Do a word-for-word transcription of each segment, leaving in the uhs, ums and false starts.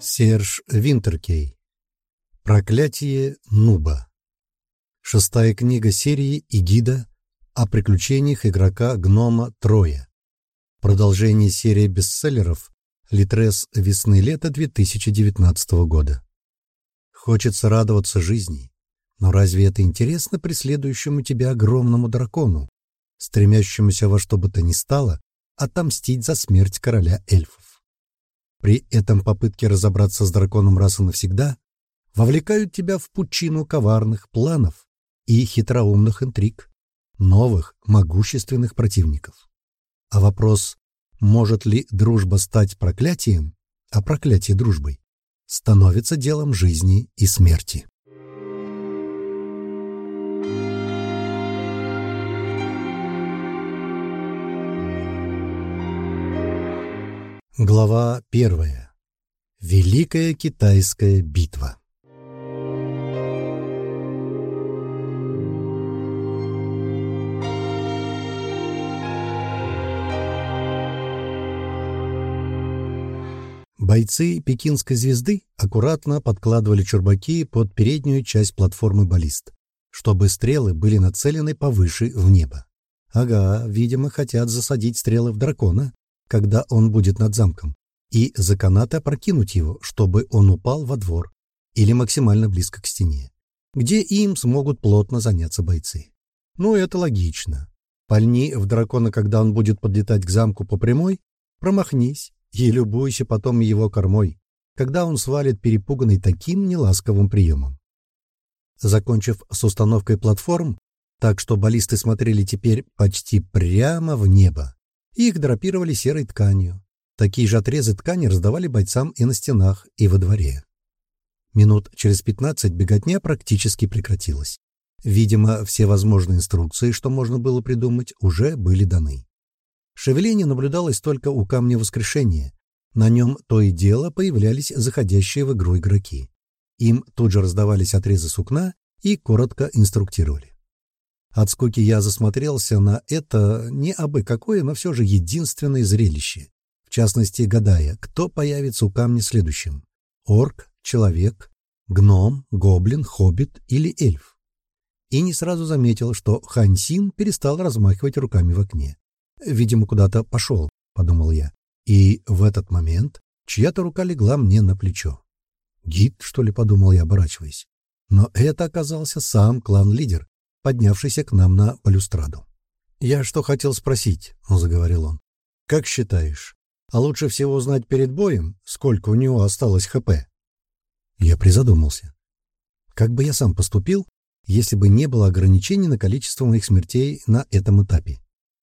Серж Винтеркей. Проклятие Нуба. Шестая книга серии и гида о приключениях игрока-гнома Троя. Продолжение серии бестселлеров «Литрес весны-лета» две тысячи девятнадцатого года. Хочется радоваться жизни, но разве это интересно преследующему тебя огромному дракону, стремящемуся во что бы то ни стало отомстить за смерть короля эльфов? При этом попытки разобраться с драконом раз и навсегда вовлекают тебя в пучину коварных планов и хитроумных интриг новых могущественных противников. А вопрос, может ли дружба стать проклятием, а проклятие дружбой, становится делом жизни и смерти. Глава первая. Великая Китайская битва. Бойцы пекинской звезды аккуратно подкладывали чурбаки под переднюю часть платформы баллист, чтобы стрелы были нацелены повыше в небо. Ага, видимо, хотят засадить стрелы в дракона, когда он будет над замком, и за канаты опрокинуть его, чтобы он упал во двор или максимально близко к стене, где им смогут плотно заняться бойцы. Ну, это логично. Пальни в дракона, когда он будет подлетать к замку по прямой, промахнись и любуйся потом его кормой, когда он свалит перепуганный таким неласковым приемом. Закончив с установкой платформ, так что баллисты смотрели теперь почти прямо в небо, их драпировали серой тканью. Такие же отрезы ткани раздавали бойцам и на стенах, и во дворе. Минут через пятнадцать беготня практически прекратилась. Видимо, все возможные инструкции, что можно было придумать, уже были даны. Шевеление наблюдалось только у камня воскрешения. На нем то и дело появлялись заходящие в игру игроки. Им тут же раздавались отрезы сукна и коротко инструктировали. От скуки я засмотрелся на это не абы какое, но все же единственное зрелище. В частности, гадая, кто появится у камня следующим. Орк, человек, гном, гоблин, хоббит или эльф. И не сразу заметил, что Хань Син перестал размахивать руками в окне. Видимо, куда-то пошел, подумал я. И в этот момент чья-то рука легла мне на плечо. Гид, что ли, подумал я, оборачиваясь. Но это оказался сам клан-лидер, поднявшийся к нам на балюстраду. «Я что хотел спросить», — заговорил он. «Как считаешь, а лучше всего узнать перед боем, сколько у него осталось ХП?» Я призадумался. Как бы я сам поступил, если бы не было ограничений на количество моих смертей на этом этапе?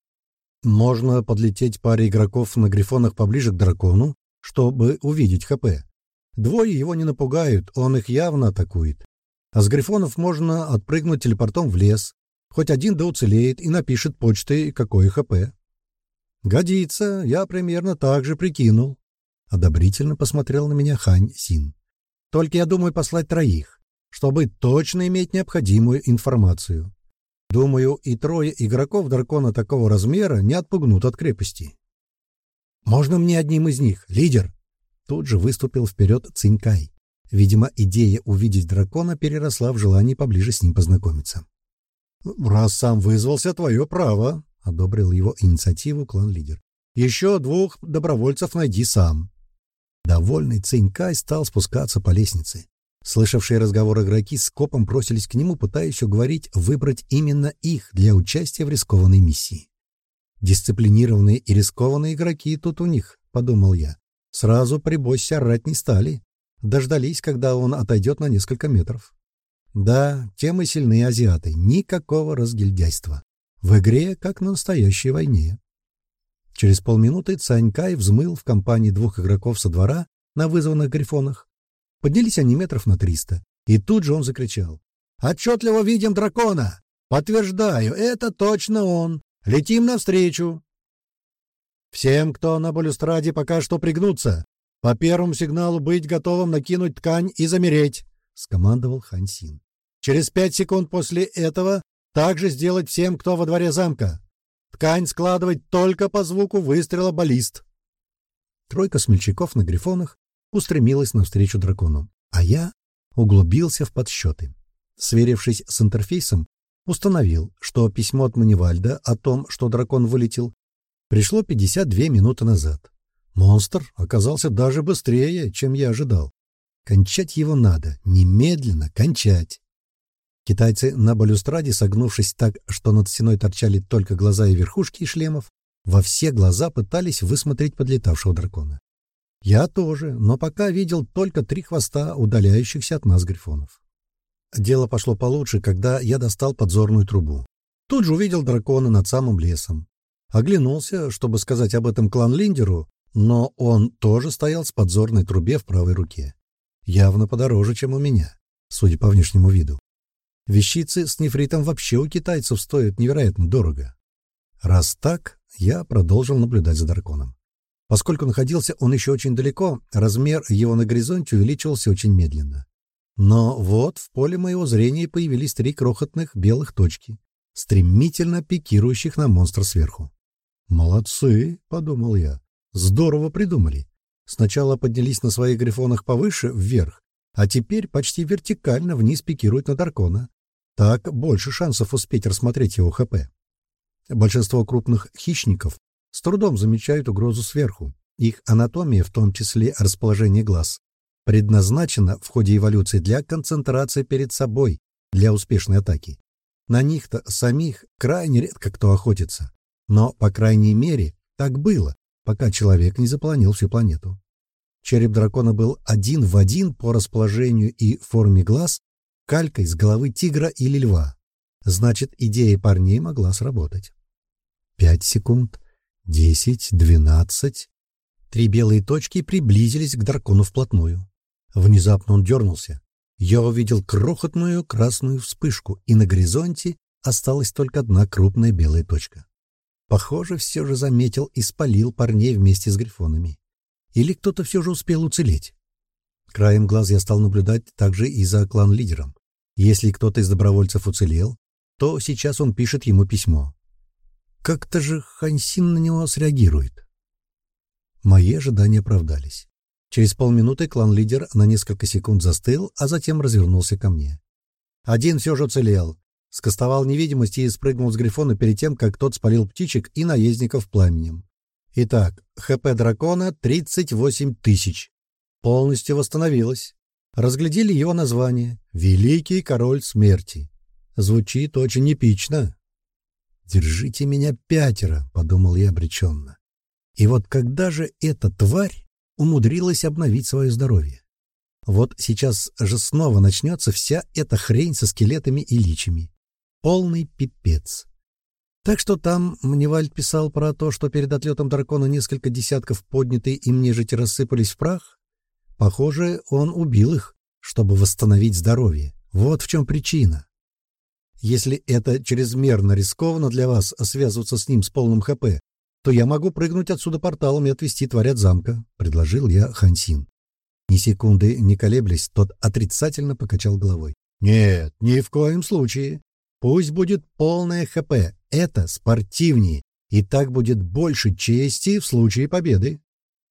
Можно подлететь паре игроков на грифонах поближе к дракону, чтобы увидеть ХП. Двое его не напугают, он их явно атакует. А с грифонов можно отпрыгнуть телепортом в лес. Хоть один да уцелеет и напишет почтой, какое ХП. Годится, я примерно так же прикинул. Одобрительно посмотрел на меня Хань Син. Только я думаю послать троих, чтобы точно иметь необходимую информацию. Думаю, и трое игроков дракона такого размера не отпугнут от крепости. Можно мне одним из них, лидер? Тут же выступил вперед Цинькай. Видимо, идея увидеть дракона переросла в желание поближе с ним познакомиться. «Раз сам вызвался, твое право», — одобрил его инициативу клан-лидер. «Еще двух добровольцев найди сам». Довольный Цинькай стал спускаться по лестнице. Слышавшие разговор игроки скопом бросились к нему, пытаясь уговорить выбрать именно их для участия в рискованной миссии. «Дисциплинированные и рискованные игроки тут у них», — подумал я. «Сразу при боссе орать не стали. Дождались, когда он отойдет на несколько метров. Да, тем и сильны азиаты. Никакого разгильдяйства. В игре, как на настоящей войне». Через полминуты Цанькай взмыл в компании двух игроков со двора на вызванных грифонах. Поднялись они метров на триста, и тут же он закричал. «Отчетливо видим дракона! Подтверждаю, это точно он! Летим навстречу!» «Всем, кто на балюстраде, пока что пригнуться! По первому сигналу быть готовым накинуть ткань и замереть!» — скомандовал Хань Син. «Через пять секунд после этого также сделать всем, кто во дворе замка. Ткань складывать только по звуку выстрела баллист». Тройка смельчаков на грифонах устремилась навстречу дракону, а я углубился в подсчеты. Сверившись с интерфейсом, установил, что письмо от Манивальда о том, что дракон вылетел, пришло пятьдесят две минуты назад. Монстр оказался даже быстрее, чем я ожидал. Кончать его надо, немедленно кончать. Китайцы на балюстраде, согнувшись так, что над стеной торчали только глаза и верхушки шлемов, во все глаза пытались высмотреть подлетавшего дракона. Я тоже, но пока видел только три хвоста удаляющихся от нас грифонов. Дело пошло получше, когда я достал подзорную трубу. Тут же увидел дракона над самым лесом. Оглянулся, чтобы сказать об этом клан-линдеру, но он тоже стоял с подзорной трубе в правой руке. Явно подороже, чем у меня, судя по внешнему виду. Вещицы с нефритом вообще у китайцев стоят невероятно дорого. Раз так, я продолжил наблюдать за драконом. Поскольку находился он еще очень далеко, размер его на горизонте увеличивался очень медленно. Но вот в поле моего зрения появились три крохотных белых точки, стремительно пикирующих на монстра сверху. «Молодцы!» — подумал я. «Здорово придумали. Сначала поднялись на своих грифонах повыше, вверх, а теперь почти вертикально вниз пикируют на дракона. Так больше шансов успеть рассмотреть его ХП. Большинство крупных хищников с трудом замечают угрозу сверху. Их анатомия, в том числе расположение глаз, предназначена в ходе эволюции для концентрации перед собой, для успешной атаки. На них-то самих крайне редко кто охотится. Но, по крайней мере, так было, пока человек не заполонил всю планету. Череп дракона был один в один по расположению и форме глаз калькой с головы тигра или льва. Значит, идея парней могла сработать. Пять секунд, десять, двенадцать. Три белые точки приблизились к дракону вплотную. Внезапно он дернулся. Я увидел крохотную красную вспышку, и на горизонте осталась только одна крупная белая точка. Похоже, все же заметил и спалил парней вместе с грифонами. Или кто-то все же успел уцелеть. Краем глаз я стал наблюдать также и за клан-лидером. Если кто-то из добровольцев уцелел, то сейчас он пишет ему письмо. Как-то же Хан Син на него среагирует. Мои ожидания оправдались. Через полминуты клан-лидер на несколько секунд застыл, а затем развернулся ко мне. Один все же уцелел. Скостовал невидимость и спрыгнул с грифона перед тем, как тот спалил птичек и наездников пламенем. Итак, ХП дракона тридцать восемь тысяч. Полностью восстановилось. Разглядели его название «Великий король смерти». Звучит очень эпично. «Держите меня пятеро», — подумал я обреченно. И вот когда же эта тварь умудрилась обновить свое здоровье? Вот сейчас же снова начнется вся эта хрень со скелетами и личами. Полный пипец. Так что там Манивальд писал про то, что перед отлетом дракона несколько десятков поднятые им нежити рассыпались в прах. Похоже, он убил их, чтобы восстановить здоровье. Вот в чем причина. Если это чрезмерно рискованно для вас связываться с ним с полным ХП, то я могу прыгнуть отсюда порталом и отвести тварь от замка, — предложил я Хан Син. Ни секунды не колеблясь, тот отрицательно покачал головой. Нет, ни в коем случае. Пусть будет полное ХП. Это спортивнее, и так будет больше чести в случае победы.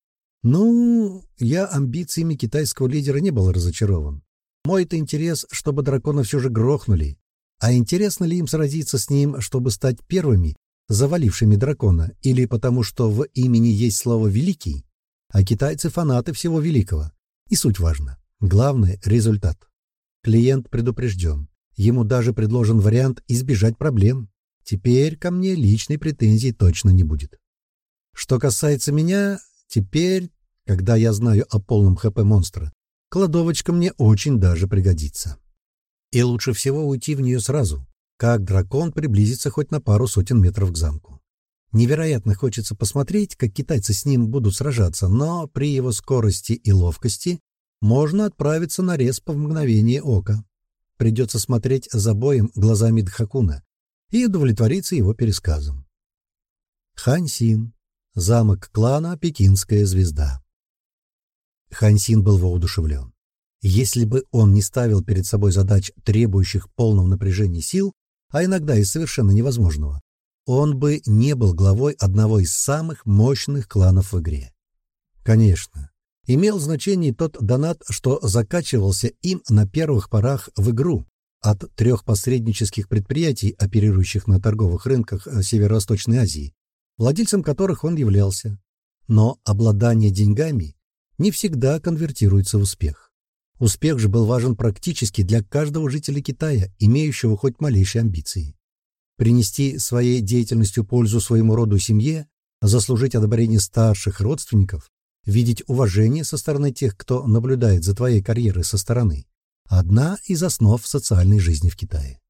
Ну, я амбициями китайского лидера не был разочарован. Мой-то интерес, чтобы дракона все же грохнули. А интересно ли им сразиться с ним, чтобы стать первыми, завалившими дракона, или потому что в имени есть слово «великий», а китайцы фанаты всего великого. И суть важна. Главное — результат. Клиент предупрежден. Ему даже предложен вариант избежать проблем. Теперь ко мне личной претензий точно не будет. Что касается меня, теперь, когда я знаю о полном ХП монстра, кладовочка мне очень даже пригодится. И лучше всего уйти в нее сразу, как дракон приблизится хоть на пару сотен метров к замку. Невероятно хочется посмотреть, как китайцы с ним будут сражаться, но при его скорости и ловкости можно отправиться на рез по мгновение ока. Придется смотреть за боем глазами Дхакуна и удовлетвориться его пересказом. Хан Син. Замок клана «Пекинская звезда». Хан Син был воодушевлен. Если бы он не ставил перед собой задач, требующих полного напряжения сил, а иногда и совершенно невозможного, он бы не был главой одного из самых мощных кланов в игре. Конечно, Имел значение тот донат, что закачивался им на первых порах в игру от трех посреднических предприятий, оперирующих на торговых рынках Северо-Восточной Азии, владельцем которых он являлся. Но обладание деньгами не всегда конвертируется в успех. Успех же был важен практически для каждого жителя Китая, имеющего хоть малейшие амбиции. Принести своей деятельностью пользу своему роду и семье, заслужить одобрение старших родственников, видеть уважение со стороны тех, кто наблюдает за твоей карьерой со стороны – одна из основ социальной жизни в Китае.